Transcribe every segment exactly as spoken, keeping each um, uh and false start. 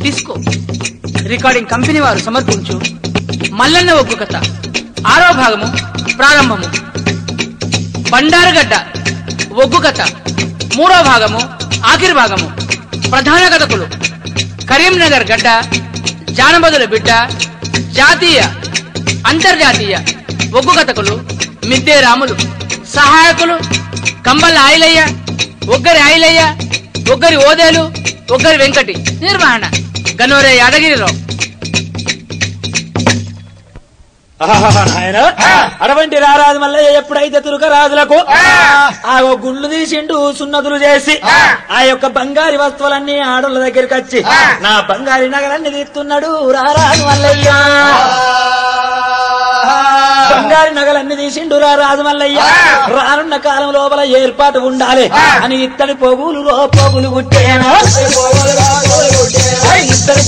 Disco recording company వారు సమర్పించు మల్లన్న ఒగ్గు కథ ఆరో భాగము ప్రారంభము. బండారుగడ్డ ఒగ్గు కథ మూడో భాగము ఆఖరి భాగము. ప్రధాన కథకులు కరీంనగర్ గడ్డ, జానబదుల బిడ్డ, జాతీయ అంతర్జాతీయ ఒగ్గు కథకులు మిద్దే రాములు. సహాయకులు కంబల ఆయిలయ్య, ఒగ్గరి ఆయిలయ్య, ఒగ్గరి ఓదేలు, ఒగ్గరి వెంకటి. నిర్వహణ గనోరే యాదగిరిరావు. అటువంటి రారాజు మల్లయ్య ఎప్పుడైతే తురుక రాజులకు ఆ గుండ్లు తీసిండు, సున్నతులు చేసి ఆ యొక్క బంగారి వస్తువులన్నీ ఆడోళ్ళ దగ్గరికి వచ్చి నా బంగారి నగలన్నీ తీస్తున్నాడు రారాజు మల్లయ్య. బంగారి నగలన్నీ తీసిండు రారాజు మల్లయ్య. రానున్న కాలం లోపల ఏర్పాటు ఉండాలి అని ఇత్తడి పోగులు రో పోగులు గుట్టేనా, ఇత్తడి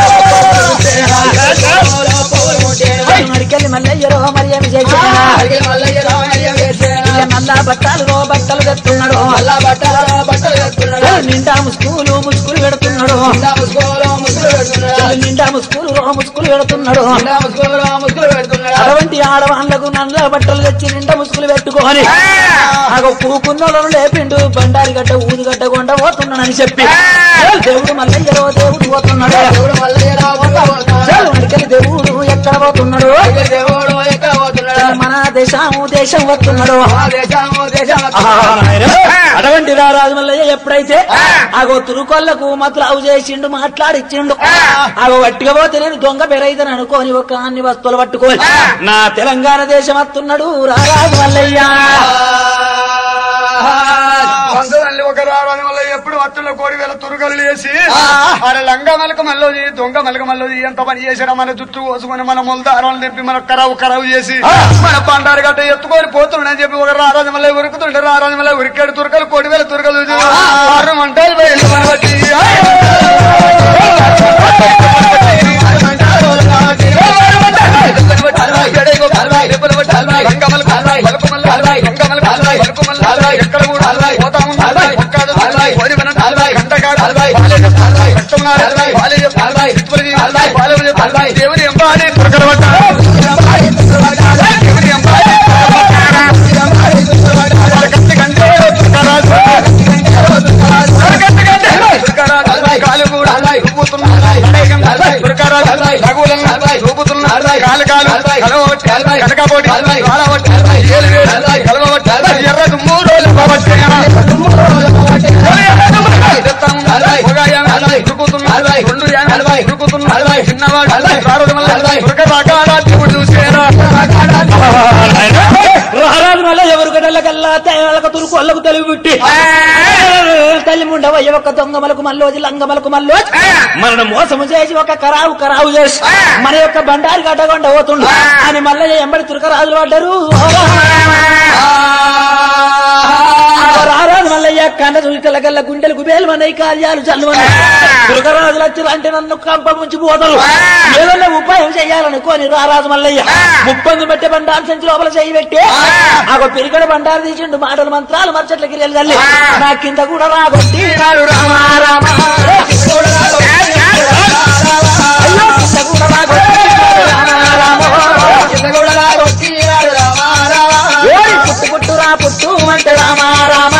మడికెళ్ళి మల్లయ్యరో మరియం చేసి మళ్ళా బట్టలు రో బట్టలు తెస్తున్నాడు, నిండా ముస్కులు ముస్కులు పెడుతున్నాడు, నిండా ముస్కులు రో ముస్కులు పెడుతున్నాడు. అటువంటి ఆడవాళ్లకు నల్ల బట్టలు తెచ్చి నిండా ముసుగులు పెట్టుకోని నాకు పూకున్నోళ్ళను లేపిండు. బండారి గడ్డ ఊదుగడ్డ కొండ పోతున్నాడని చెప్పి దేవుడు మల్లయ్యరో దేవుడు పోతున్నాడు. మడికెళ్ళి దేవుడు ఎక్కడ పోతున్నాడు, మన దేశము దేశం వస్తున్నాడు. అటువంటి రారాజు మల్లయ్య ఎప్పుడైతే ఆగో తురుకొల్లకు మతులావు చేసిండు, మాట్లాడిచ్చిండు. ఆగో వట్టిగా పోతే నేను దొంగ పెరైతని అనుకోని ఒక అన్ని వస్తువులు పట్టుకోని నా తెలంగాణ దేశం వస్తున్నాడు రారాజు మల్లయ్య. ఒక రావడం వల్ల ఎప్పుడు వత్తుల్లో కోడి వేల తురుగలు వేసి అరే లంగ మలక మల్లోది దొంగ మలక మల్లోది ఎంత పని చేసినా మన జుట్టు కోసుకొని మన మొలదారాలు తెప్పి మన కరావు కరావు చేసి మన పండారు గట్ట ఎత్తుకొని పోతుండని చెప్పి ఒక రారాజు మళ్ళీ ఉరుకుతుండే. రారాజు మళ్ళీ ఉరికాడు తురకలు కోడి వేల తురకలు ఆరు మంటలు ఎక్కడ కూడా పోతా ఉన్నాడు దేవుని ఎంబాడి తురకరబట్ట దేవుని ఎంబాడి కాలు కూడా రూపుతున్నాడు, కాలు కాలు కలవబట్టి కనకపోటి కలవబట్టి ఎర్ర మూడు రోజులు చిన్నవాడు రారాజు మళ్ళీ ఎవరు గడలకల్లా తేళ్ళకు తురుకు వాళ్ళకు తెలివి పుట్టి తల్లి ముండవయ్య ఒక దొంగమలకు మల్లోజి లంగమలకు మల్లోజి మనను మోసము చేసి ఒక కరావు కరావు చేసి మన యొక్క బండారి గడ్డగొండ పోతుండ అని మల్లయ్య ఎంబడి తురకరాజులు పడ్డారు. రారాజు మల్లయ్య కన్న చూకల గల్ల గుండెలు గుబేలు మన్నాయి, కార్యాలు చల్లుమన్నాయి. తురకరాజులు వచ్చి అంటే నన్ను కంప ముంచి పోతారు, ఏదన్నా ఉపాయం చేయాలనుకోని రారాజు మల్లయ్య ముప్పంది బట్టే బండారు సంచి లోపల చేయి పెట్టి ఆ పెరిగడ బండారు తీసిండు. మాటలు మంత్రాలు మర్చట్ల గిరియలు తల్లి నా కింద కూడా రాబట్టి పుట్టు పుట్టు రా పుట్టు అంటే రామారామ,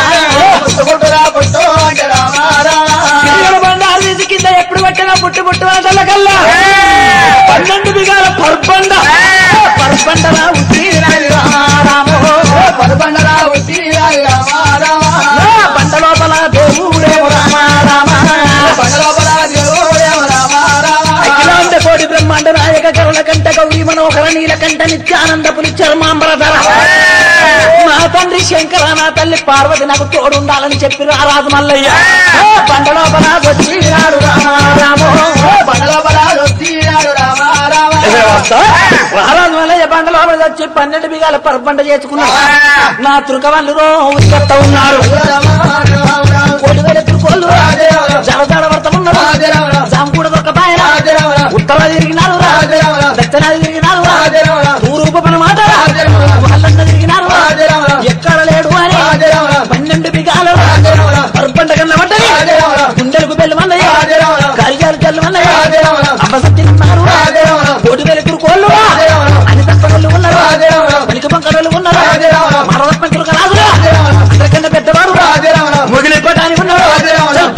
బండారు తీసి కింద ఎప్పుడు పట్టినా పుట్టు పుట్టు అంటల కల్లా పన్నెండు బిగాల పర్బండ పర్బండరా ఉట్టి రామారామో పర్బండరా ఉట్టి పంట లోపల దేవుడేమో రామారామ, పంట లోపల దేవుడేమో రామారామ. అఖిలాండ కోటి బ్రహ్మాండ నాయక కరుణ కంట గౌరీ మనోహర నీలకంఠ నిత్యానంద పులి చర్మాంబరధర నా తండ్రి శంకర నా తల్లి పార్వతి నాకు తోడుండాలని చెప్పి రారాజు మల్లయ్య పంట లోపల వచ్చినాడు రామారామో, పంట లోపల వచ్చినాడు రామారామ. రారాజు మల్లయ్య పంట లోపల వచ్చి పన్నెండు బిగాల పర్బండ చేసుకున్నాడు. నా తురకవాళ్ళు ఉత్పత్త ఉన్నారు, కోటి వేల తురుకోళ్ళు జలజాడ వర్తమున్నారు, జాంకూడ దొరకపాయన ఉత్తర తిరిగినారు, దక్షిణ తిరిగినారు, తూరూపు పని మాట వాళ్ళన్న తిరిగినారు, ఎక్కడ లేడు అని పన్నెండు బిగాలు పర్బండ కన్నా పడ్డది. గుండెలకు బెల్లు మన్నయ్య, కార్యాలు చల్లు మన్నయ్య,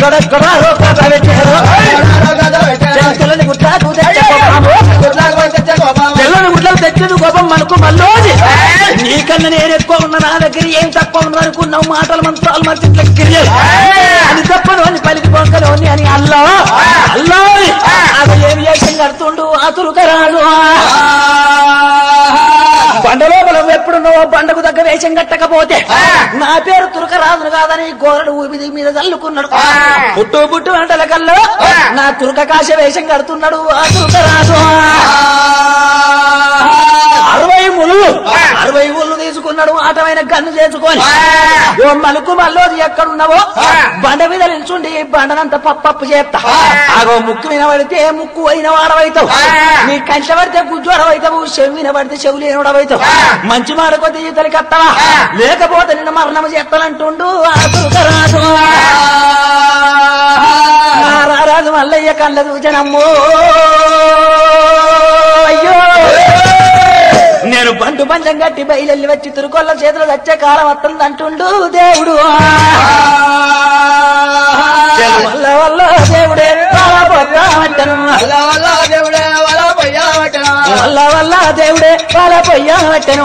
గొడగొడారో కథ పెట్టారు తెల్లని గుట్లకు తెచ్చే కోపము తెల్లని గుట్లకు తెచ్చేది కోపం మనకు మళ్ళీ నీకన్నా నేను ఎక్కువ ఉన్నా నా దగ్గర ఏం తక్కువ ఉన్నా అనుకున్నావు మాటలు మంత్రాలు మర్చిట్ల గిరియలు అది తప్పను అని పలికి పొంకలోని అని అల్లా అల్లా అది ఏమి చేసి కడుతుండు అతురుకరాడు బండ లోపల ఎప్పుడున్నావో బండకు దగ్గర వేషం కట్టకపోతే నా పేరు తురకరాజును కాదని గోరడు ఊపిది మీద చల్లుకున్నాడు పుట్టు పుట్టు వంటల కల్లో నా తురక కాశ వేషం కడుతున్నాడు ఆ తురకరాజు అరవై ముళ్ళు అరవై ముళ్ళు తీసుకున్నాడు ఆటమైన గన్ను చేసుకొని ఓ మలుకు మల్లోది ఎక్కడున్నావో బండ మీద నిల్చుండి బండనంత పప్పు చేస్తా ఆగో ముక్కు వినబడితే ముక్కు అయిన వాడవైతావు నీ కంచె పడితే గుజ్జు అడవైతావు చెవి వినబడితే చెవులు ఏనవడవైతావు మంచి మాట కొద్ది ఈతలి కత్తవా లేకపోతే నిన్ను మరణం చేస్తానంటుండు రాజు రారాజు మల్లయ్య కళ్ళ చూచనమ్మో అయ్యో నేను బంటు పంచం కట్టి బయలెల్లి వచ్చి తిరుకొల్ల చేతులు వచ్చే కాలం వస్తుంది అంటుండు దేవుడు వల్ల వల్ల దేవుడే వల్ల వల్ల దేవుడే వాళ్ళ పొయ్యా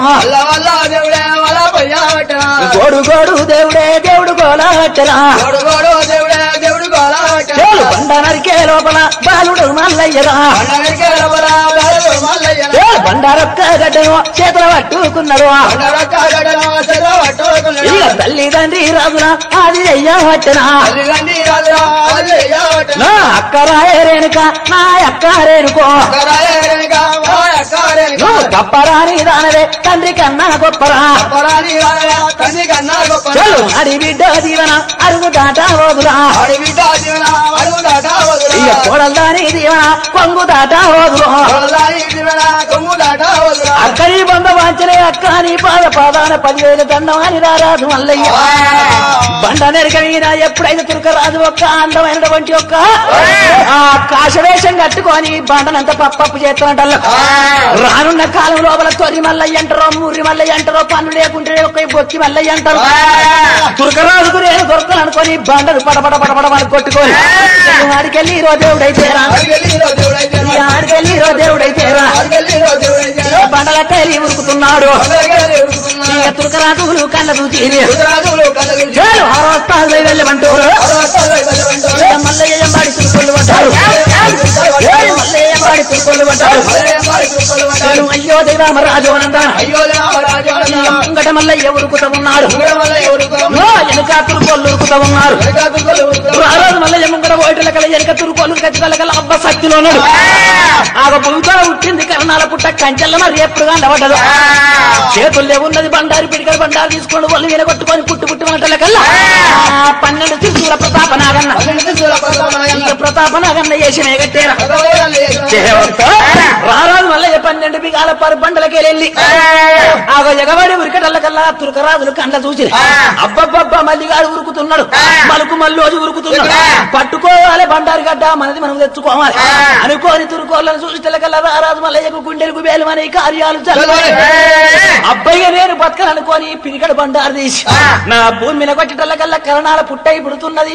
పట్టను గోడు గోడు దేవుడే దేవుడు గోలా పట్టనా బండ నరికే లోపల బాలుడు మల్లయ్యరా బండారొక్క గడ్డను చేతుల పట్టుకున్నాడు ఇక తల్లి తండ్రి రాజున అది అయ్యా పట్టనా నా అక్క రాయరేనుక నా అక్క రేనుకో గొప్పరాని దానవే తండ్రి కన్నా గొప్పరా అడి బిడ్డ దీవన అరుగు దాటా వదురా ఇక కోడల్దాని దీవన కొంగు దాటా వదురు అక్కడి బంద వాంచలే అక్క నీ పాద పాదాన పదివేల దండమాని రారాజు మల్లయ్య బండ నెరక మీద ఎప్పుడైతే తురకరాజు ఒక్క అందమైనటువంటి ఒక్క ఆ కాశవేషం కట్టుకొని బండనంత పప్పు చేస్తున్నట్టు రానున్న కాలం లోపల తొలి మల్లయ్య అంటారో మూరి మల్లయ్య అంటారో పన్ను లేకుంటే ఒక బొక్కి మల్లయ్య అంటారు తురకరాజుకు నేను దొరకలు అనుకొని బండను పడపడ పడపడమని కొట్టుకొని ఆడికెళ్ళి ఈరో దేవుడైతేరా ఆడికెళ్ళి ఈరో దేవుడైతేరా బండలకెళ్ళి ఉరుకుతున్నాడు ఇక తురకరాజులు కళ్ళ చూసి వెళ్ళమంటారు మల్లయ్య ఎంబాడి తురుకొల్లు పడ్డారు మల్లయ్య ఎంబాడి తురుకొల్లు పడ్డారు అయ్యో దేవామరాజు ముంగట మల్లయ్య ఉరుకుతా ఉన్నాడు వెనుక తురుకొల్లు ఉరుకుతా ఉన్నారు ఆ రోజు మల్లయ్య ముంగట ఓటల కల వెనుక తురుకొల్లు ఖచ్చితంగా కల అబ్బ శక్తిలో ఉన్నాడు ఆ భూమితో పుట్టింది కరణాల పుట్ట కంచెల్లో రేపుడుగా ఉండవడ్డదు చేతుల్లో ఉన్నది బండారి పిడికలు బండారు తీసుకొని వాళ్ళు వినగొట్టుకొని పుట్టు పుట్టి వంటల కల్లా పన్నెండు శిశువుల ప్రతాప నాగన్న ఇక ప్రతాప నాగన్న వేసి మేగట్టేరా రారాజు మల్లయ్య పన్నెండు బిగాల పరు బండలకి వెళ్ళి ఆ ఎగవాడి ఉరికటల్ల కల్లా తురకరాజులు కండ్ల చూసి అబ్బబ్బబ్బ మల్లిగాడు ఉరుకుతున్నాడు మలుకు మల్లోజు ఉరుకుతున్నాడు పట్టుకోవాలి బండారి గడ్డ మనది మనం తెచ్చుకోవాలి అనుకోని తురుకోళ్ళని చూసి తెల్లకల్లా రారాజు మల్లయ్యకు గుండెలకు వేలు అనే కార్యాలు చల్లాలి అబ్బాయిగా నేను బతకనుకోని పిరికడు బండారు తీసి నా భూమి మీద కొట్టేటల్ల కల్లా కరణాల పుట్టై పుడుతున్నది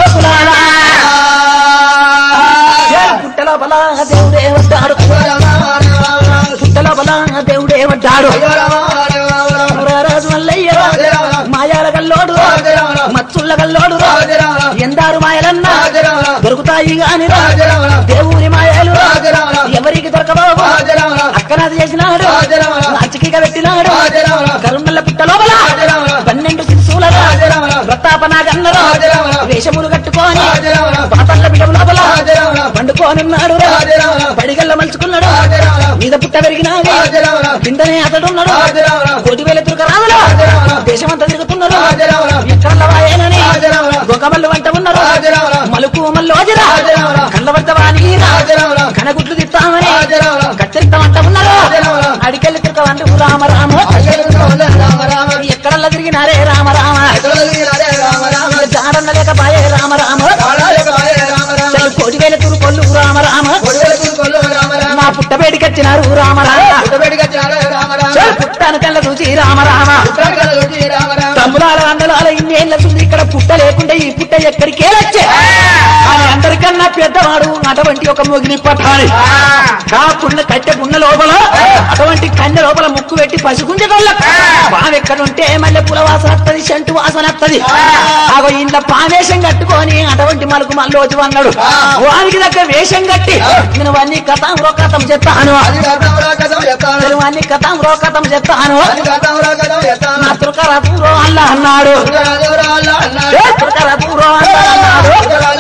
పుట్టలో బలా దేవుడే వడ్డాడు పుట్టలో బలా దేవుడే వడ్డాడు రాజు మల్లయ్య మాయాల గల్లోడు మచ్చుళ్ళ గల్లోడు ఎందారు మాయలన్న దొరుకుతాయి గాని దేవుని మాయలు ఎవరికి దొరకబాబు అక్కనాది చేసినాడు అచ్చికిగా పెట్టినాడు కరుణల్ల పుట్ట లోపల పన్నెండు శిశువుల ప్రతాపనాగన్నరు వేషములు కట్టుకొని పాపల్ల బిడము లోపల పండుకోనున్నాడు పడిగల్ల మలుచుకున్నాడు మీద పుట్ట పెరిగినాడు కిందనే అతడున్నాడు కోటి వేల తురకరాజులు దేశమంతా తిరుగుతున్నారు ఎక్కడ వాయేనని గొంగమల్లు వంట ఉన్నారు మలుకు మల్లు కళ్ళవంటవాని కనగుట్లు తిట్టామని కత్తెత్తామంట ఉన్నారు అడికెళ్ళి తిరగవంట రామ రామ ఎక్కడల్లా తిరిగినారే రామ రామ జాడన్న లేక పాయే రామ రామ కోటి వేల తురుకొల్లు రామ రామ నా పుట్టబేడికొచ్చినారు రామ రామ పుట్టాను కళ్ళ చూసి రామ రామ తమ్ములాల అందరూ కాలాల ఇన్నేళ్ల సుంది ఇక్కడ పుట్ట లేకుండా ఈ పుట్ట ఎక్కడికే వచ్చే అని అందరికన్నా పెద్దవాడు అటువంటి ఒక మొగిలి పట్టాలి కాకుండా కట్టె గున్న లోపల అటువంటి కన్నె లోపల ముక్కు పెట్టి పసుకుంజగొల్ల పాము ఎక్కడుంటే మళ్ళీ పుల వాసన వస్తుంది చెంటు వాసన వస్తుంది ఆగో ఇంట్లో పావేషం కట్టుకొని అటువంటి మలుకు మళ్ళీ అన్నాడు వానికి దగ్గర వేషం కట్టి నేను అన్ని కథం రోకతం చెప్తాను అన్ని కథం రోకతం చెప్తాను నా తురకరా దూరో అల్లా అన్నాడు తురకరా దూరో అల్లా అన్నాడు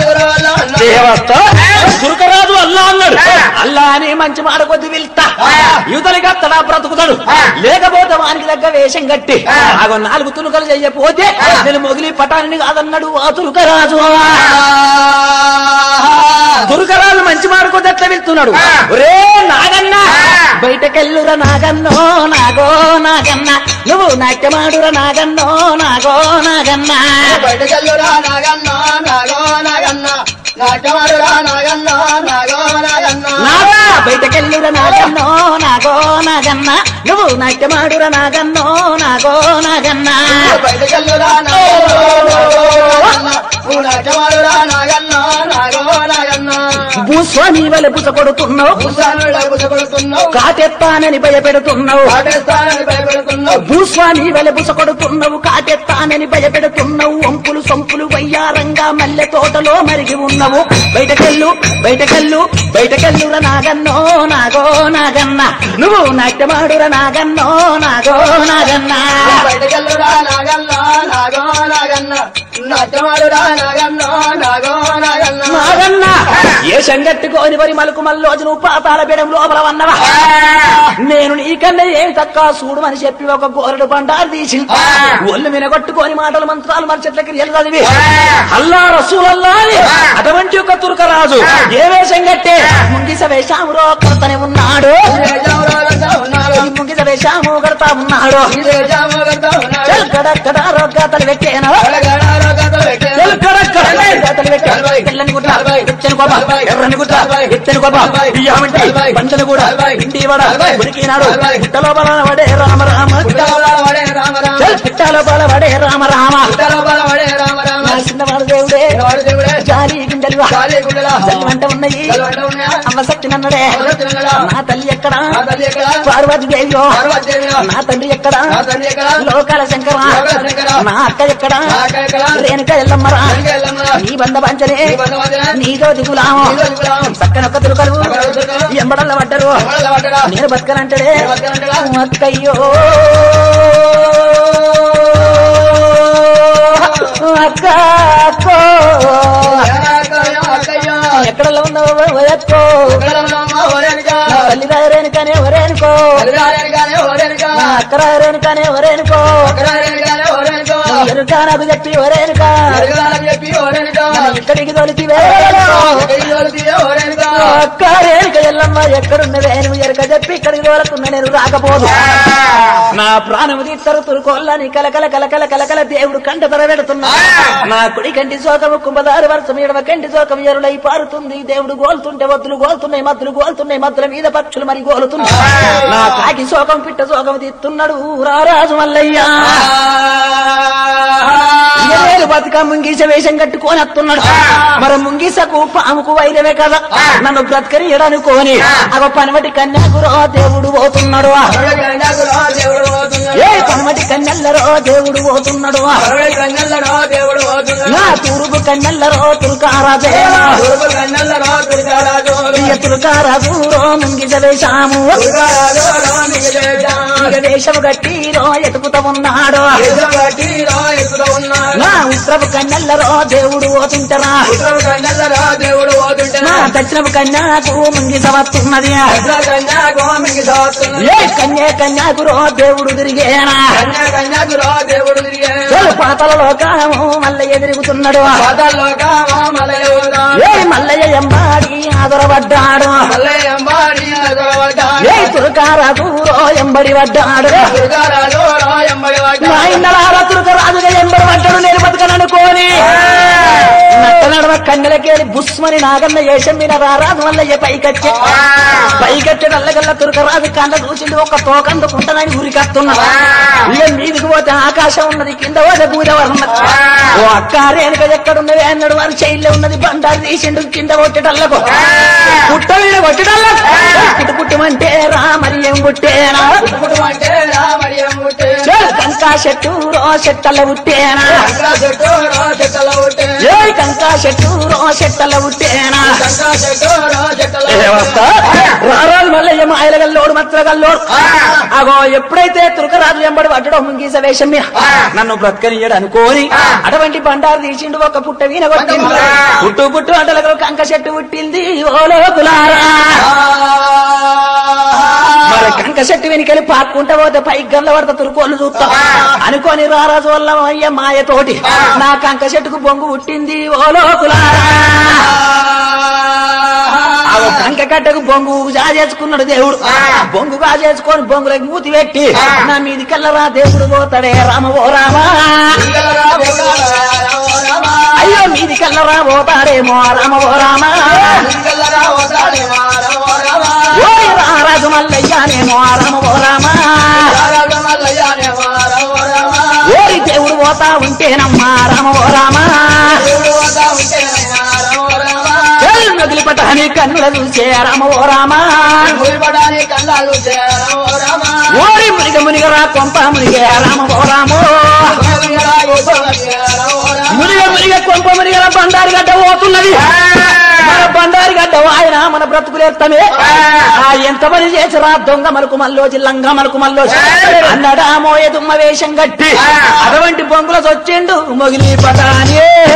దుర్గరాజు అల్లా అన్నాడు అల్లా అని మంచి మాట కొద్ది వెళ్తా యువతలికి అత్తడా బ్రతుకుతాడు లేకపోతే వానికి దగ్గర వేషం కట్టి ఆగో నాలుగు తులుకలు చెయ్యపోతే నేను మొగిలి పటాన్ని కాదన్నాడు ఆ తురుకరాజు దుర్గరాజు మంచి మాట కొద్ది ఎట్లా వెళ్తున్నాడు ఒరే నాగన్న బయటకెళ్ళురా నాగన్నో నాగో నాగన్న నువ్వు నాట్యమాడురా నాగన్నో నాగో నాగన్న బయటకెళ్ళురా నాగన్న నాగో నాగన్న నాట్యమాడురా నాగన్న నాగో నాగన్న నాగా బయటకెళ్ళురా నాగన్నో నాగో నాగన్న నువ్వు నాట్యమాడురా నాగన్నో నాగో నాగన్న బయటకెళ్ళురా నాగన్న నువ్వు నాట్యమాడురా నాగన్న నాగో నాగన్న భూస్వామి వలె పుస కొడుతున్నావు కొడుతున్నావు కాటెత్తానని భయపెడుతున్నావు కాటేస్తానని భయపెడుతున్నావు భూస్వామి వలె పుస కొడుతున్నావు కాటెత్తానని భయపెడుతున్నావు వంపులు సొంపులు వయ్యారంగా మల్లె తోటలో మరిగి ఉన్నావు బయటకెళ్ళు బయటకెళ్ళు బయటకెళ్ళురా నాగన్నో నాగో నాగన్న నువ్వు నాట్యమాడురా నాగన్నో నాగో నాగన్న బయటకెళ్ళురా నాగన్న నాగో నాగన్న నాట్యమాడురా నాగన్న నాగో నాగన్న నాగన్న ఏ సంగట్టుకోని వరి మలుకు మల్లోజు నువ్వు పాతాల పెడం లోపల వన్నవా నేను నీకన్నా ఏమి తక్కువ చూడు అని చెప్పి ఒక గోరడు బండారు తీసి ఒళ్ళు మీద కొట్టుకొని మాటలు మంత్రాలు మరి చెట్ల క్రియలు చదివి అల్లా రసూలల్లా అని అటువంటి ఒక తుర్కరాజు ఏ వేషం కట్టే ముంగిస వేషామురో కడతనే ఉన్నాడు ముంగిస వేషాము కడతా ఉన్నాడు కడక్కడ రోగాతలు పెట్టాను తెల్లని గుట్ట ఎచ్చని కోప ఎర్రని గుట్ట ఎచ్చని కోప బియ్యమంటి పంటలు కూడా ఇంటి వడ ఉడికినాడు పుట్టలో బల వడే రామ రామ పుట్టలో బల వడే రామ రామ చిన్నవాడు దేవుడే జాలి గింజలు జల్లిమంట ఉన్నాయి అమ్మ సత్యనన్నడే నా తల్లి ఎక్కడ పార్వతి దేవియో నా తండ్రి ఎక్కడ లోకాల శంకర నా అక్క ఎక్కడ రేణుక ఎల్లమ్మరా నీ బంధ పంచలే నీతో దిగులాము పక్కనొక్క తురుకలు ఎంబడల్ల పడ్డరు నేను బతకనంటాడే అక్కయ్యో అక్క అక్కో ఎక్కడల్లో ఉన్నావు వయక్కో తల్లి రాయరేనుకనే వరేనుకో అక్క రాయరేనుకనే వరేనుకో ఎరుక నాకు చెప్పి వరేనుక ఇక్కడికి తొలిచి అక్క రేణుక ఎల్లమ్మ ఎక్కడున్నదే నువ్వు ఎరుక చెప్పి ఇక్కడికి తోలకున్న నేను రాకపోదు నా ప్రాణము తీస్తారు తురుకోళ్ళని కలకల కలకల కలకల దేవుడు కంట తర పెడుతున్నా నా కుడి కంటి శోకము కుంభదారు వర్షం ఎడవ కంటి శోకం ఎరులై పారుతుంది దేవుడు గోలుతుంటే వద్దులు గోలుతున్నాయి మద్దులు గోలుతున్నాయి మద్దుల మీద పక్షులు మరి గోలుతున్నాయి నా కాకి శోకం పిట్ట శోకం తీస్తున్నాడు రారాజు మల్లయ్యా బతుక ముంగీస వేషం కట్టుకొని వస్తున్నాడు మరి ముంగీసకు పాముకు వైరవే కదా నన్ను బ్రతకరియడనుకోని అగ పనమటి కన్యాకురో దేవుడు పోతున్నాడు ఏ పనమటి కన్నెల్లరో దేవుడు పోతున్నాడు నా తూరుపు కన్నెల్లరో తురుకారాజే తురుకారాజు ముంగిస వేషాము వేషము గట్టిలో ఎతుకుతా ఉన్నాడు నా ఉత్తరపు కన్నెల్లరో దేవుడు పోతుంటారా నా దక్షిణపు కన్యాకు ముంగిస వస్తున్నది ఏ కన్యా కన్యాకురో దేవుడు తిరిగేనా పాతల లోకము మల్లయ్య తిరుగుతున్నాడు ఏ మల్లయ్య ఎంబాడి ఆదరబడ్డాడు ఏ తురకారాజురో ఎంబడి పడ్డాడు నా ఇండలారా తురకరాజుగా ఎంబడి పడ్డాడు నేను బతకననుకోని నట్ట నడవ కన్నెలకేలి బుస్మని నాగన్న ఏషం మీద రారాజు మల్లయ్య పైకచ్చే పైకచ్చే నల్లగల్ల తురకరాజు కళ్ళ చూసింది ఒక తోకందుకుంటానని ఊరికత్తున్నాడు. ఇక మీదికి పోతే ఆకాశం ఉన్నది, కింద పోతే భూదవరం. ఓ అక్క రేణుక ఎక్కడున్నది అన్నాడు. వారి శైలిలో ఉన్నది బండారు తీసిండు కింద కొట్టేటల్లకు పుట్ట మీద కొట్టేటల్లకు పుట్టు పుట్టమంటే రామరి ఏం పుట్టేనా కంకా చెట్టు రో చెట్టల పుట్టేనా ఏ కంకా చెట్టు రో చెట్టల పుట్టేనా రారాజు మల్లయ్య మాయల గల్లోడు మత్ర గల్లోడు. అగో ఎప్పుడైతే తురకరాజు ఎంబడి పట్టడం ముంగీస వేషం నన్ను బ్రతకనియడు అనుకోని అటువంటి బండారు తీసిండు ఒక పుట్ట వీన కొట్టింది. పుట్టు పుట్టు అంటలకు కంక చెట్టు పుట్టింది ఓలో కులారా. మరి కంక చెట్టు వెనుకలి పాక్కుంటా పోతే పైకి గల్ల పడతా తురుకోళ్ళు చూస్తా అనుకోని రారాజు వల్ల అయ్య మాయతోటి నా కంక చెట్టుకు బొంగు పుట్టింది ఓలో కులారా. కంక కట్టకు బొంగు జాజేసుకున్నాడు దేవుడు. బొంగు కాజేసుకొని బొంగులకు మూతి పెట్టి నా మీది కల్లరా దేవుడు పోతాడే రామ ఓ రామా. అయ్యో మీది కల్లరా పోతాడేమో రామ ఓ రామా. రారాజు మల్లయ్యానేమో రామ ఓ రామా. ఓరి దేవుడు పోతా ఉంటేనమ్మా రామ ఓ రామా. మొగిలిపటాని కన్నుల చూసే రామ ఓ రామా. ఓరి మునిగ మునిగరా కొంప మునిగే రామ ఓ రామో. మునిగ మునిగ కొంప మునిగర బండారి గడ్డ పోతున్నది. మన బండారి గడ్డ ఆయన మన బ్రతుకులేస్తామే. ఆ ఎంత పని చేసిరా దొంగ మలుకు మల్లోచి లంగ మలుకు మల్లోచి అన్నడా మోయ దుమ్మ వేషం గట్టి అటువంటి బొంగుల వచ్చిండు మొగిలి పటాని.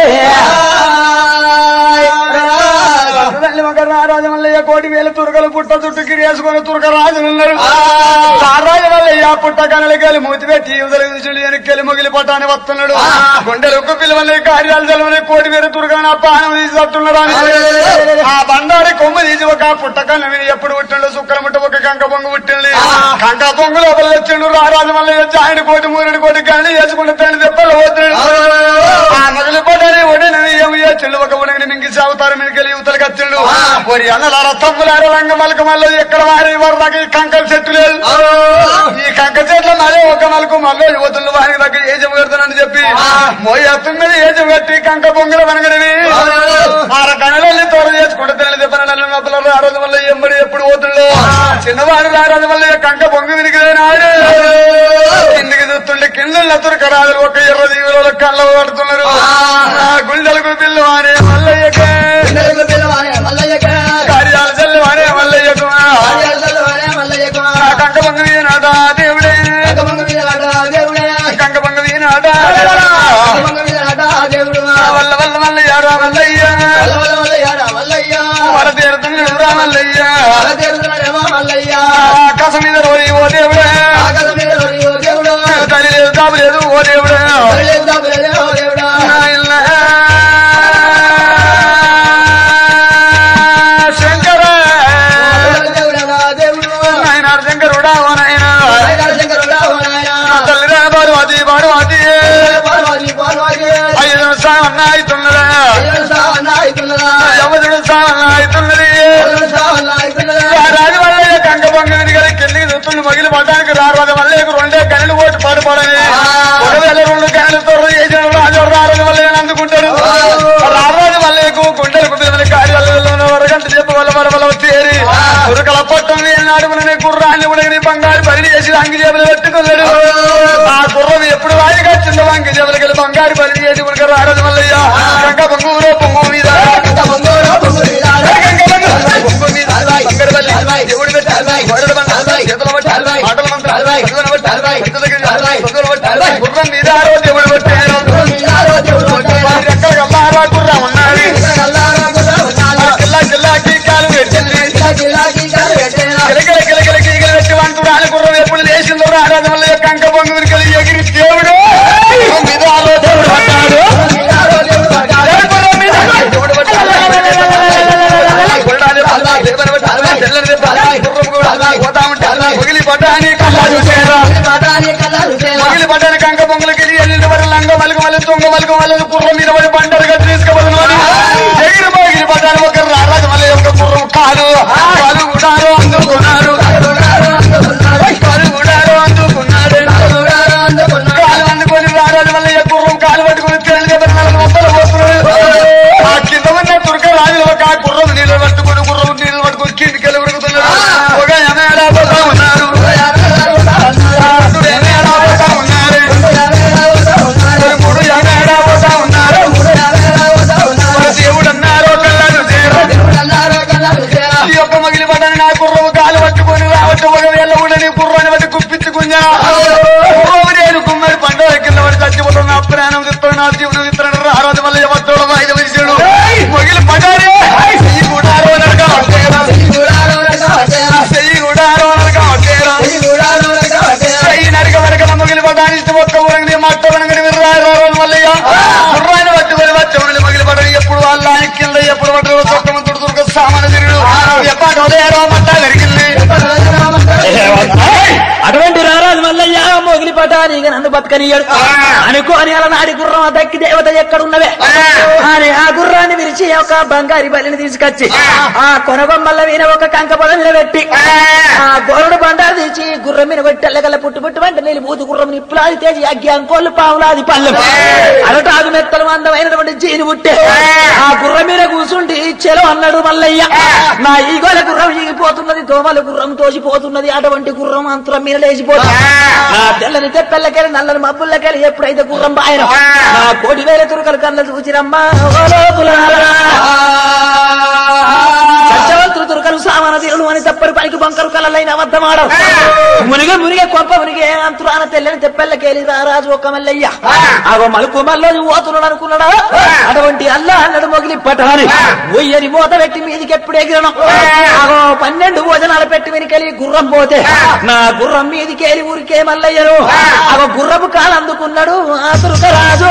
రాజు మల్లయ్య కోటి వేల తురకలు పుట్ట చుట్టూ గిరేసుకుని తురక రాజులున్నారు. రాజు మల్లయ్య పుట్ట కనలకెళ్ళి మూతి పెట్టి యువతలు చూసి వెనక్కి మొగిలి పట్టాన్ని వస్తున్నాడు. గుండెలకు పిల్లవల్లి కార్యాలు చలవని కోటి వేల తురకని ఆ పానం తీసి వస్తున్నాడు. ఆ బండారి కొమ్ము తీసి ఒక పుట్ట కన్న మీద ఎప్పుడు పుట్టిండు శుక్ర ముట్ట ఒక కంక పొంగు పుట్టింది. కంక పొంగు లోపల వచ్చిండు రాజు మల్లయ్య చాయని కోటి మూరెడు కోటి కానీ వేసుకుంటే తండ్రి దెబ్బలు పోతున్నాడు. ఆ మొగిలి పట్టాన్ని ఒడిని ఏమి చేసిండు ఒక ఉడిని మింగి సాగుతారు మీదకెళ్ళి యువతలకు వచ్చిండు. ఒరి అన్నలారా తమ్ములారా రంగ మలక మళ్ళీ ఎక్కడ వారి వారి దగ్గర ఈ కంకల చెట్టు లేదు. ఈ కంక చెట్ల మళ్ళీ ఒక మలకు మళ్ళీ యువతులు వారికి దగ్గర ఏజం పెడతానని చెప్పి మోయి అత్తం మీద ఏజం కట్టి కంక పొంగుల వెనకడివి ఆర కణలన్నీ తోడ చేసుకుంటే తెల్లి దెబ్బలు నొప్పులు ఆ రోజు వల్ల ఎంబడి ఎప్పుడు పోతుండో చిన్నవాడు రారాజు వల్ల కంక పొంగు వినికినాడు. కిందికి చూస్తుండే కింద నతురు రాజులు ఒక ఎర్ర దీవుల కళ్ళ పడుతున్నారు. గుండెలకు పిల్లు వాడే మల్లయ్యకే కార్యాలు చల్లి వాడే మల్లయ్యకు కంక పొంగు వీనాడా దేవుడే కంక పొంగు వీనాడా వల్ల వల్ల మల్లయ్యారా మల్లయ్య వల తీరుతున్నాడు రా మల్లయ్య ఆకాశం మీద రోయి ఓ దేవుడే తల్లి లేదు తాపు లేదు ఓ దేవుడే శంకర నాయన శంకరుడా ఓ నాయన తల్లిరా పార్వతి పార్వతి ఐదు సావన్న అవుతున్నదా యమదుడు సావన్న అవుతున్నది. రాజు మల్లయ్య కంక పొంగి దిగలి కిందికి దుత్తులు మొగిలి పడ్డానికి రారాజు మల్లయ్యకు రెండే కనులు పోటీ పడిపడని ఒకవేళ రెండు కనులు తొర్ర చేసిన రాజు రారాజు మల్లయ్య అందుకుంటాడు. రారాజు మల్లయ్యకు గుండెలకు పిల్లల కార్యాలయంలో వరగంట చెప్పి వల్ల వరవల చేరి ఉరకల పట్టం నాడుకుని కుర్రాన్ని ఉడగని బంగారు బలి చేసి అంగి చేపలు పెట్టుకున్నాడు. ఆ కుర్రం ఎప్పుడు వాయిగా చిన్న అంగి చేపలకి బంగారు బలి చేసి ఉడక రారాజు మల్లయ్య కంక పొంగూరో పొంగు మీద దేవుడి గుర్రం మీద దేవుడు పెట్టారు. రెక్కల గుర్రం ఉన్నది జిల్లా జిల్లాకి కాలు పెట్టింది. గిలగిల గిలగిల గీగలు పెట్టి వంతుడు ఆని గుర్రం ఎప్పుడు లేచిందో రారాజు వల్ల కంక పొంగు విరికలు ఎగిరి దేవుడు మీద దేవుడు పడ్డాడు. మొగిలి పడ్డాని కళ్ళ చూసేరా మొగిలి పడ్డాని కంక పొంగులకి లంగ మలుగు మళ్ళీ తొంగ మలుగు మళ్ళీ కుర్ర మీద పడి పంటలుగా తీసుకుపోతున్నాడు. ఒక గుర్రం నీళ్ళు పట్టుకుని గుర్రం నీళ్ళు పట్టుకుని కిందికి వెళ్ళి ఉడుకుతున్నాడు ఒక ఎమేడా పోతా ఉన్నారు ఎమేడా పోతా ఉన్నారు మూడు ఎమేడా పోతా ఉన్నారు దేవుడు అన్నారు కళ్ళను ఈ యొక్క మగిలి పడ్డని నా గుర్రం కాలు పట్టుకొని రావచ్చు ఒకవేళ ఉండని గుర్రాన్ని బట్టి కుప్పించుకున్నా నేను కుమ్మడి పండుగ కింద పడి చచ్చిపోతున్నా నా ప్రాణం తిస్తాడు నా జీవనం తిస్తాడు రారాజు వల్ల ఎవరు ఐదు విషయాడు మగిలి పడ్డారే చెయ్యి కూడా చెయ్యి కూడా చెయ్యి నరక వరకల మగిలి పడ్డాని ఇష్టం ఒక్క ఊరంగి మట్ట వరంగని రాజు వల్లయ్య గుర్రాన్ని పట్టుకొని వచ్చి మగిలి పడ్డాడు ఎప్పుడు వాళ్ళ కింద ఎప్పుడు పడ్డారు సొక్కమంతుడు దుర్గ సామాన్య తిరుగుడు ఎప్పటి ఉదయారో మట్ట జరిగింది అటువంటి రారాజు మల్లయ్య మొగిలి పటాని నన్ను బతకనియాడు అనుకోని అలా నాడి గుర్రం దక్కి దేవత ఎక్కడున్నవే అని ఆ గుర్రాన్ని విరిచి ఒక బంగారి బలిని తీసుకొచ్చి ఆ కొనగొమ్మల మీద ఒక కంక పొద మీద పెట్టి ఆ గోరుడు బండారు తీసి గుర్రం మీద పెట్టి అల్లగల్ల పుట్టు పుట్టు వెంట నీళ్ళు బూతు గుర్రం నిప్పులాది తేజి అగ్గి అంకోళ్ళు పావులాది పల్లెం అలటాగు మెత్తలు అందమైనటువంటి జీని పుట్టే ఆ గుర్రం మీద కూర్చుండి చెలో అన్నాడు మల్లయ్య నా ఈగోల గుర్రం ఈగిపోతున్నది దోమల గుర్రం తోసిపోతున్నది అటువంటి గుర్రం అంతరం మీద లేచిపోతుంది నా తెల్లని తెప్పెళ్ళకెళ్ళి నల్లని మబ్బుల్లకెళ్ళి ఎప్పుడైతే గుర్రం బాయన నా కోటి వేల తురుకలు కళ్ళ చూచిరమ్మా సత్యవంతులు తురుకలు సామాన తీరులు అని తప్పరు పనికి బంకరు కళ్ళైన అబద్ధమాడవు మునిగే మునిగే కొప్ప మునిగే అంతురాన తెల్లని తెప్పెళ్ళకెళ్ళి రారాజు ఒక మల్లయ్య ఆగో మలుపు మల్లో ఓతున్నాడు అనుకున్నాడా అటువంటి అల్లా అన్నడు మొగిలి పటాని ఒయ్యని మూత పెట్టి మీదికి ఎప్పుడు ఎగిరను ఆగో పన్నెండు భోజనాలు పెట్టి వెనుకెళ్ళి గుర్రం పోతే నా గుర్రం మీదికేలి ఊరికే మల్లయ్యను ఆగో గుర్రపు కాలు అందుకున్నాడు ఆ తురుకరాజు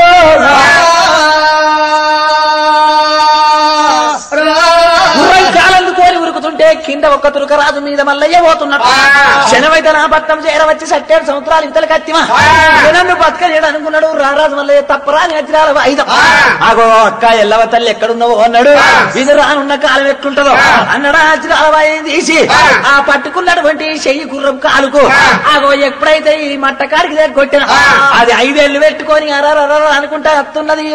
గుర్రం కాలందుకోని ఉరుకుతుంటే కింద ఒక్క తురుకరాజు మీద మల్లయ్య పోతున్నాడు శనవైతే నా పట్టం చేరవచ్చి సట్టేడు సంవత్సరాలు ఇతలు కత్తిమా నన్ను బతకలేడు అనుకున్నాడు రారాజు మల్లయ్య తప్పరాని వజ్రాల ఐదం ఆగో అక్క ఎల్లవ తల్లి ఎక్కడున్నావో అన్నాడు ఇది రానున్న కాలం ఎట్లుంటదో అన్నాడు వజ్రాల వాయి తీసి ఆ పట్టుకున్నటువంటి చెయ్యి గుర్రం కాలుకు ఆగో ఎప్పుడైతే ఈ మట్టకాడికి దగ్గర కొట్టిన అది ఐదేళ్లు పెట్టుకొని అరరర అనుకుంటా వస్తున్నది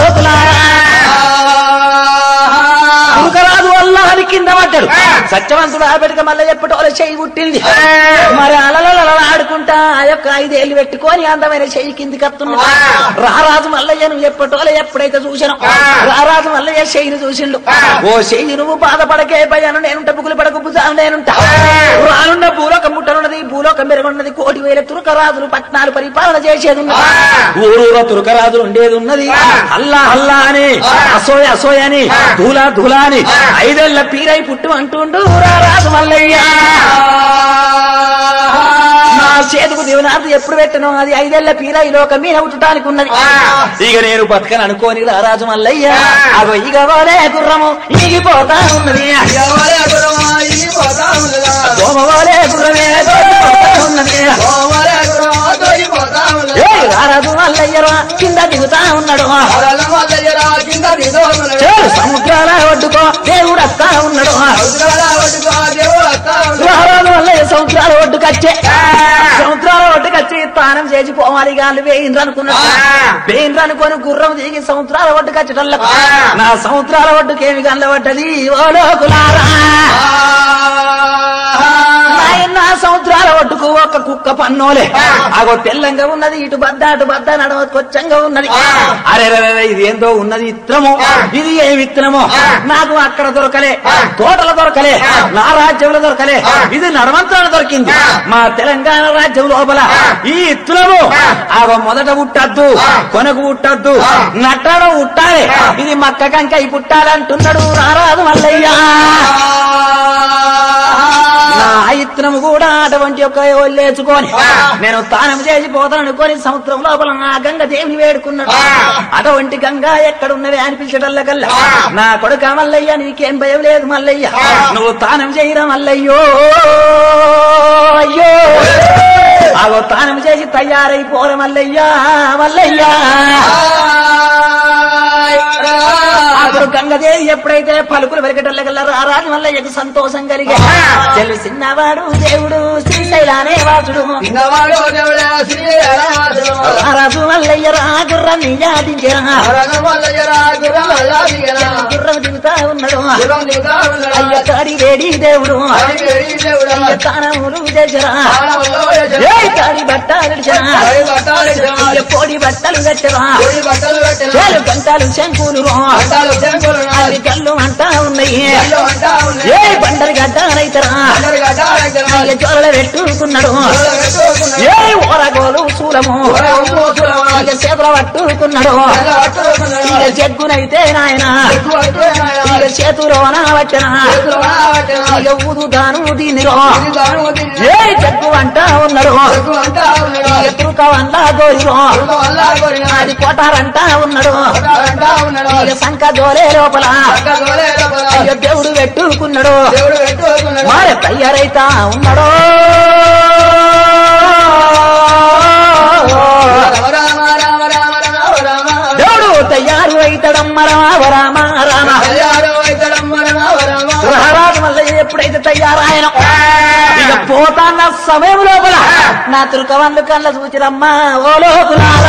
తురుకరాజు వల్ల అని కింద పడ్డాడు సత్యవంతుడు ఆపెట్టుగా మళ్ళీ చెప్పటం చెయ్యి పుట్టింది మరి అలల ఆడుకుంటా ఆ యొక్క ఐదేళ్లు పెట్టుకొని అందమైన చెయ్యి కిందికి వస్తున్నాడు రారాజు మల్లయ్యను చెప్పటోలే ఎప్పుడైతే చూసాను రారాజు మల్లయ్య చెయ్యిని చూసిండు ఓ చెయ్యి నువ్వు బాధపడకే భయాను నేనుంట బుగులు పడకు భుజాను నేనుంటా రానున్న భూలోకం ముట్టనున్నది భూలోకం పెరుగున్నది కోటి వేల తురుకరాజులు పట్నాలు పరిపాలన చేసేది ఉన్నది ఊరూర తురుకరాజులు ఉండేది ఉన్నది అల్లా అల్లా అని అసోయ అసోయ అని ధూలా ధూలా అని ఐదేళ్ల పీరై పుట్టు అంటుండు రారాజు మల్లయ్య నా చేతుకు దేవునాథు ఎప్పుడు పెట్టను అది ఐదేళ్ల పీరై లోకం మీద పుట్టడానికి ఉన్నది ఇక నేను బతకని అనుకోని రారాజు మల్లయ్య అగో ఇక వాలే గుర్రము ఈగిపోతా ఉన్నది దోమవాలే గుర్రమే ఉన్నది రారాజు మల్లయ్యరా కింద దిగుతా ఉన్నాడు సముద్రాల ఒడ్డుకో దేవుడు వస్తా ఉన్నాడు రారాజు మల్లయ్య సముద్రాల ఒడ్డుకొచ్చే సముద్రాల ఒడ్డుకొచ్చి స్నానం చేసి పోవాలి గాలి వేయిండ్రు అనుకున్నాడు వేయిండ్రు అనుకొని గుర్రం దిగి సముద్రాల ఒడ్డుకొచ్చటల్ల నా సముద్రాల ఒడ్డుకేమి గల్లబడ్డది ఓ లోకులారా నా సముద్రాల ఒడ్డుకు ఒక కుక్క పన్నోలే ఆగో తెల్లంగా ఉన్నది ఇటు బద్ద అటు బద్ద నడవ కొచ్చంగా ఉన్నది అరే ఇది ఏందో ఉన్నది ఇత్రము ఇది ఏ విత్తనమో నాకు అక్కడ దొరకలే తోటలు దొరకలే నా రాజ్యంలో దొరకలే ఇది నడమంత్రాలు దొరికింది మా తెలంగాణ రాజ్యం లోపల ఈ ఇత్రము ఆగో మొదట పుట్టద్దు కొనకు పుట్టద్దు నట్టడం పుట్టాలి ఇది మక్క కంకై పుట్టాలంటున్నాడు రారాజు మల్లయ్య నా ఇత్తనము కూడా అటువంటి ఒక లేచుకొని నేను తానం చేసి పోతాను అనుకొని సముద్రం లోపల నా గంగ దేవిని వేడుకున్నాడు అటువంటి గంగ ఎక్కడున్నది అనిపించటల్లకల్లా నా కొడుక మల్లయ్య నీకేం భయం లేదు మల్లయ్య నువ్వు తానం చేయరా మల్లయ్యో అయ్యో ఆగో తానం చేసి తయారైపోర మల్లయ్య మల్లయ్య అప్పుడు గంగదేవి ఎప్పుడైతే పలుకులు వెరకటల్లగల రారాజు వల్ల ఎటు సంతోషం కలిగే తెలిసినవాడు దేవుడు శ్రీశైలానే వాసుడు చిన్నవాడు దేవుడా శ్రీరాజు రారాజు వల్లయ్య రాగుర్రాన్ని యాదించరా వల్లయ్యరా గుర్రం అల్లాదిగరా గుర్రం దిగుతా ఉన్నాడు గుర్రం దిగుతా ఉన్నాడు అయ్య కాడి వేడి దేవుడు వేడి దేవుడా అయ్య తానములు చేసరా ఆడవల్లో ఏ కాడి బట్టలు అవి బట్టాలు అయ్య పొడి బట్టలు కట్టరా కోడి బట్టలు కట్టిన చేలు గంటలు శంకులు బట్టాలు చెంగులు అది కళ్ళు అంటా ఉన్నాయి నాలుగు అంటా ఉన్నాయి ఏ బండలు గడ్డారైతరా అందరు గడ్డాలైతేనా అయ్య జోల పెట్టుకున్నాడు పెట్టుకున్నాడు ఏ ఓరగోలు శూలము ఊరగోలు ఇక చేతుల పట్టుకున్నాడు పట్టుకున్నాడు ఇక జగ్గునైతే నాయన ఎక్కువ అయిపోయినాయా ఇక చేతులోన వచ్చిన చేతులు వాడబట్టినా ఇక ఊదుతాను దీనిలో ఇది దాని వదిలి ఏ జగ్గు అంటా ఉన్నాడు ఎక్కువ అంటా ఉన్నాడు ఇక తురుక వంద గోరిలో ఎక్కువ వల్ల కోరిన అది కోటారంటా ఉన్నాడు అంటా ఉన్నాడు ఇక సంక జోలే లోపల అక్క గోలే లోపల ఇక దేవుడు పెట్టుకున్నాడు దేవుడు పెట్టుకున్నాడు మరి తయారైతా ఉన్నాడు రామ రామ రామ రామ రామ రామ దేవుడు తయారు అయితాడమ్మ రామ రామ రామ కళ్యాణం అవుతాడమ్మ రామ రామ గృహరాజు వల్ల ఎప్పుడైతే తయారాయన ఇక పోతాన్న సమయం లోపల నా తురుకవన్లు కళ్ళ చూచిరమ్మా ఓ లోకులారా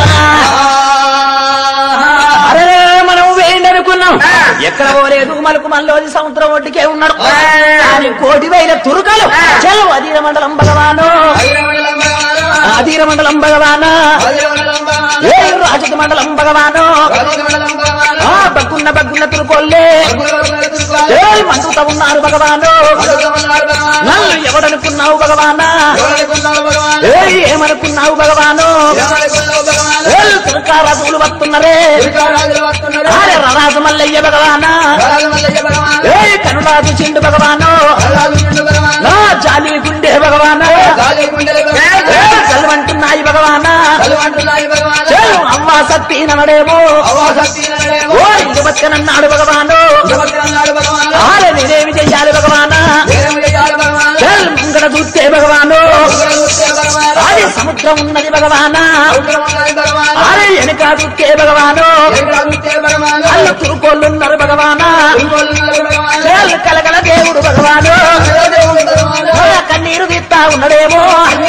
అరే మనం వేయండి అనుకున్నాం ఎక్కడ పోలేదు మలుకు మల్లోది సముద్రం ఒడ్డుకే ఉన్నాడు కానీ కోటి వేల తురుకలు చలో అధీర మండలం భగవాను అధీర మండలం భగవాను ఏ రాజత మండలం భగవాను ఆ బగ్గున్న బగ్గున్న తురుకోళ్ళే ఏ మందుతా ఉన్నారు భగవాను నన్ను ఎవడనుకున్నావు భగవానా ఏ ఏమనుకున్నావు భగవాను ఏ తురకారాజులు వస్తున్నారే అరే రాజు మల్లయ్య భగవానా ఏ కనురాజు చిండు భగవాను నా జాలి గుండె భగవానా ఏ చల్వంటున్నాయి భగవానా చేలు అవ్వ సత్తి నడేమో ఓ ఇది బతుకనన్నాడు భగవాను ఆరే నేనేమి చెయ్యాలి భగవానా చల్ ముంగడ చూస్తే భగవాను ఆరే సముద్రం ఉన్నది భగవానా ఆరే వెనక చూస్తే భగవాను అల్లు తురుకోళ్ళున్నారు భగవానా చేల్ కలగల దేవుడు భగవాను కన్నీరు తీస్తా ఉన్నాడేమో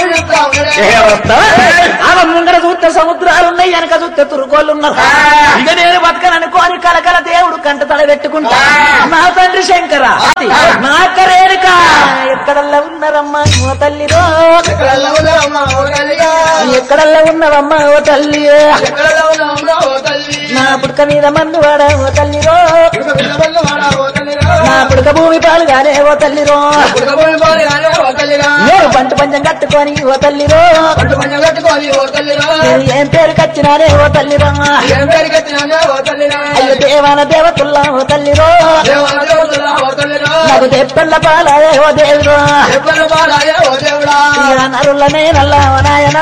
ఆమె ముంగడ చూస్తే సముద్రాలున్నాయి వెనక చూస్తే తురుకోళ్ళున్నారు ఇక నేను బతకననుకోని కలకల దేవుడు కంట తల పెట్టుకుంటా నా తండ్రి శంకర నాకరేనుక ఎక్కడల్లా ఉన్నారమ్మా ఓ తల్లిరో ఎక్కడల్లా ఉన్నవమ్మా ఓ తల్లి నా పుడక మీద మందు వాడ ఓ తల్లిరో నా పుడక భూమి పాలుగానే ఓ తల్లిరో నేను బంటు పంచం కట్టుకొని ఓ తల్లిరో నేను ఏం పేరు కచ్చినానే ఓ తల్లిరో అయ్యో దేవాన దేవతుల్లా ఓ తల్లిరో నాకు తెప్పల్ల పాలాయే ఓ దేవుడు ఇక నరులనే నల్లా ఓ నాయనా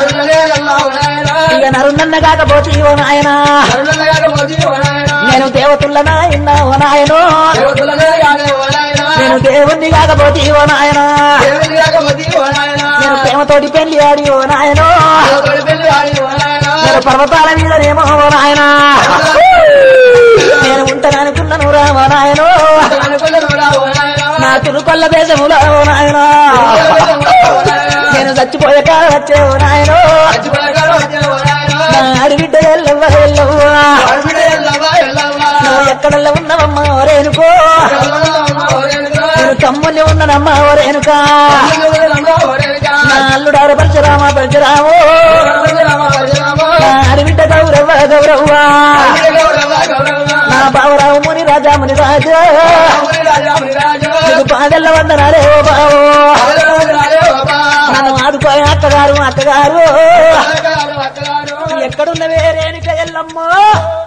ఇక నరున్నన్న కాకపోతే ఓ నాయనా నేను దేవతుల్ల నాయన ఓ నాయనో నేను దేవుణ్ణి కాకపోతే ఓ నాయనా నేను ప్రేమతోటి పెళ్లి ఆడి ఓ నాయనో నేను పర్వతాల మీదనేమో ఓ నాయనా నేను ఉంటాననుకున్నాను రా ఓ నాయనో నా తురుకొల్ల దేశములో ఓ నాయనా నేను చచ్చిపోయే కాడ వచ్చే ఓ నాయనో నా అడిబిడ్డ ఎల్లవ్వ ఎల్లవ్వా నువ్వు ఎక్కడల్లా ఉన్నవమ్మా ఓరేనుకో నేను తమ్ముల్ని ఉన్నానమ్మా ఓరేనుకా నా అల్లుడారు పరశురామా పరశురాము నా అడిబిడ్డ గౌరవ్వ గౌరవ్వా నా బావరావు ముని రాజా ముని రాజా నీకు పాదెల్ల వందనాలే ఓ బావో నన్ను ఆదుకోయే అక్కగారు అక్కగారు ఎక్కడున్న వేరేనుక ఎల్లమ్మో